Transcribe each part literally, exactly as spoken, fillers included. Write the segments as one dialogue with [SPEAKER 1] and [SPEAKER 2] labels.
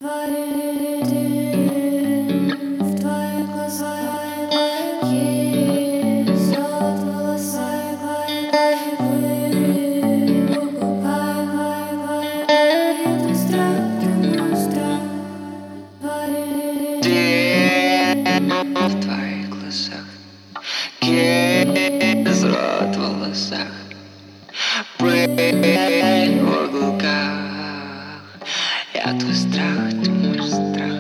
[SPEAKER 1] В твоих глазах есть золото в волосах, это страх, это мой страх.
[SPEAKER 2] В твоих глазах есть золото в волосах, пыль в уголках. Я твой страх, ты мой страх.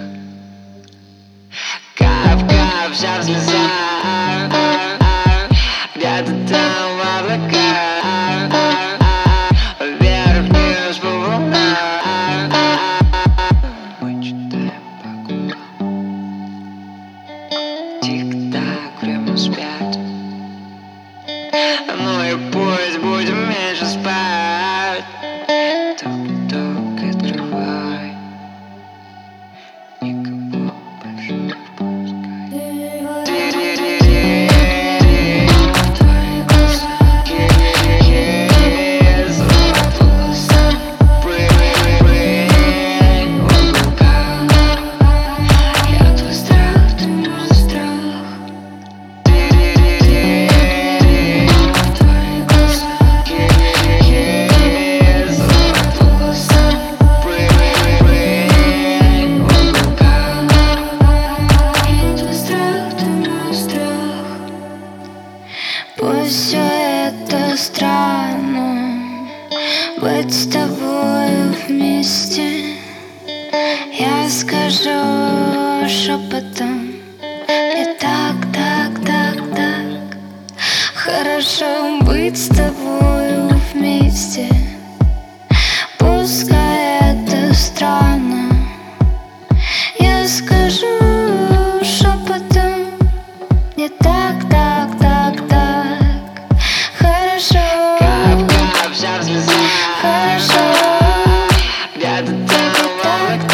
[SPEAKER 2] Кап-кап, вся в слезах, где-то там в облаках, вверх-вниз по волнам. Мы читаем по губам. Тик-так, время спят. Ну и пусть будем меньше спать. Тук-тук, открывай. Никого больше не впускай. В твоих глазах есть золото в волосах, пыль в уголках. Я твой страх, ты мой страх. В твоих глазах есть золото в волосах, пыль в уголках.
[SPEAKER 1] Я твой страх, ты мой страх. Пусть все это странно, быть с тобою вместе. Я скажу шепотом, мне так, так, так, так хорошо быть с тобою вместе. Пускай это странно, я скажу шепотом, мне так, так, так, так хорошо,
[SPEAKER 2] Кап-кап, вся в слезах,
[SPEAKER 1] хорошо,
[SPEAKER 2] где-то там в облаках.